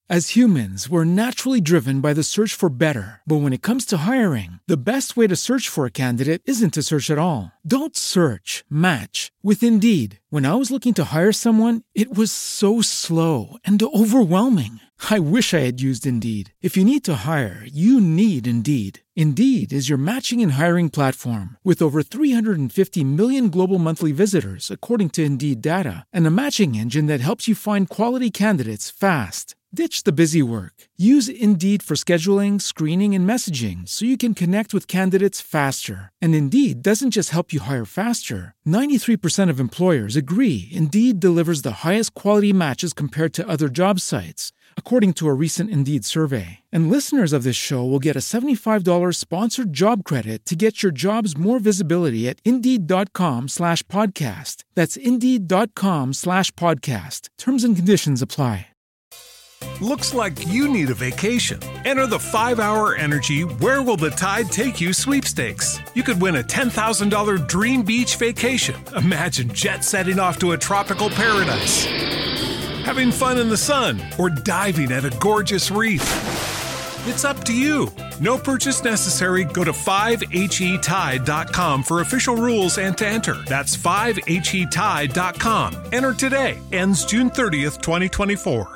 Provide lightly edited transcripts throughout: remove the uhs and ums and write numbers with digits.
As humans, we're naturally driven by the search for better. But when it comes to hiring, the best way to search for a candidate isn't to search at all. Don't search, match with Indeed. When I was looking to hire someone, it was so slow and overwhelming. I wish I had used Indeed. If you need to hire, you need Indeed. Indeed is your matching and hiring platform with over 350 million global monthly visitors, according to Indeed data, and a matching engine that helps you find quality candidates fast. Ditch the busy work. Use Indeed for scheduling, screening, and messaging so you can connect with candidates faster. And Indeed doesn't just help you hire faster. 93% of employers agree Indeed delivers the highest quality matches compared to other job sites, according to a recent Indeed survey. And listeners of this show will get a $75 sponsored job credit to get your jobs more visibility at Indeed.com/podcast. That's Indeed.com/podcast. Terms and conditions apply. Looks like you need a vacation. Enter the 5-Hour Energy Where Will the Tide Take You sweepstakes. You could win a $10,000 dream beach vacation. Imagine jet setting off to a tropical paradise, having fun in the sun, or diving at a gorgeous reef. It's up to you. No purchase necessary. Go to 5HETide.com for official rules and to enter. That's 5HETide.com. Enter today. Ends June 30th, 2024.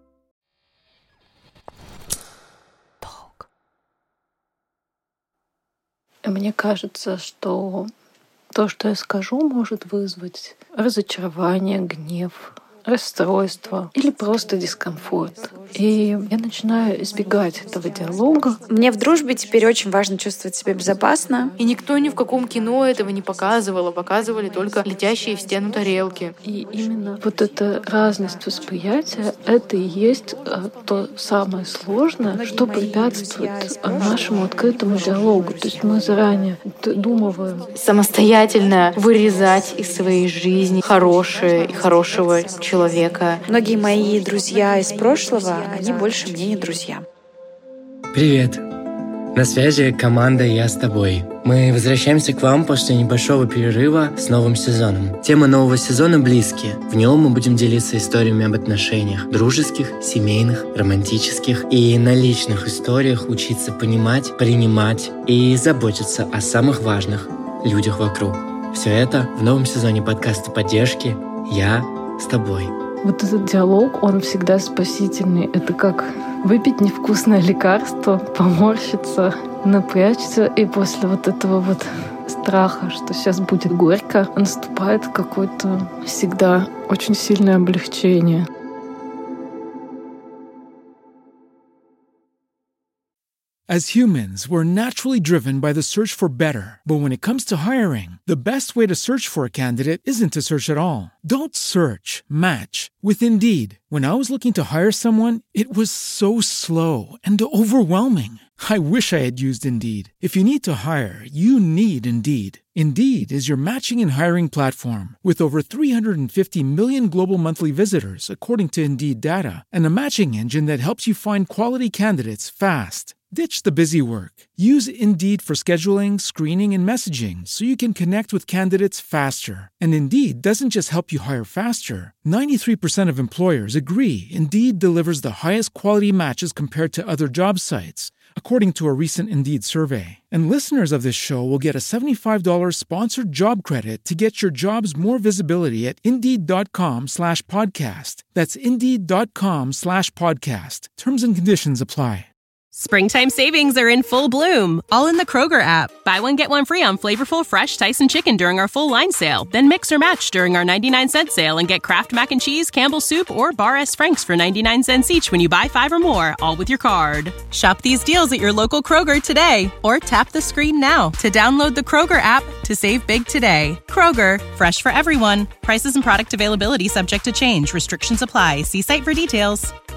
Мне кажется, что то, что я скажу, может вызвать разочарование, гнев, расстройство или просто дискомфорт. И я начинаю избегать этого диалога. Мне в дружбе теперь очень важно чувствовать себя безопасно. И никто ни в каком кино этого не показывал, а показывали только летящие в стену тарелки. И именно вот эта разность восприятия, это и есть то самое сложное, что препятствует нашему открытому диалогу. То есть мы заранее додумываем. Самостоятельно вырезать из своей жизни хорошее и хорошего человека. Многие мои друзья из прошлого, они больше мне не друзья. Привет! На связи команда «Я с тобой». Мы возвращаемся к вам после небольшого перерыва с новым сезоном. Тема нового сезона – близкие. В нем мы будем делиться историями об отношениях – дружеских, семейных, романтических. И на личных историях учиться понимать, принимать и заботиться о самых важных людях вокруг. Все это в новом сезоне подкаста поддержки «Я с тобой». Вот этот диалог, он всегда спасительный. Это как выпить невкусное лекарство, поморщиться, напрячься, и после вот этого вот страха, что сейчас будет горько, наступает какое-то всегда очень сильное облегчение. As humans, we're naturally driven by the search for better. But when it comes to hiring, the best way to search for a candidate isn't to search at all. Don't search, match with Indeed. When I was looking to hire someone, it was so slow and overwhelming. I wish I had used Indeed. If you need to hire, you need Indeed. Indeed is your matching and hiring platform with over 350 million global monthly visitors, according to Indeed data, and a matching engine that helps you find quality candidates fast. Ditch the busy work. Use Indeed for scheduling, screening, and messaging so you can connect with candidates faster. And Indeed doesn't just help you hire faster. 93% of employers agree Indeed delivers the highest quality matches compared to other job sites, according to a recent Indeed survey. And listeners of this show will get a $75 sponsored job credit to get your jobs more visibility at Indeed.com/podcast. That's Indeed.com/podcast. Terms and conditions apply. Springtime savings are in full bloom, all in the Kroger app. Buy one, get one free on flavorful, fresh Tyson chicken during our full line sale. Then mix or match during our 99-cent sale and get Kraft Mac and Cheese, Campbell's Soup, or Bar S. Frank's for 99 cents each when you buy 5 or more, all with your card. Shop these deals at your local Kroger today, or tap the screen now to download the Kroger app to save big today. Kroger, fresh for everyone. Prices and product availability subject to change. Restrictions apply. See site for details.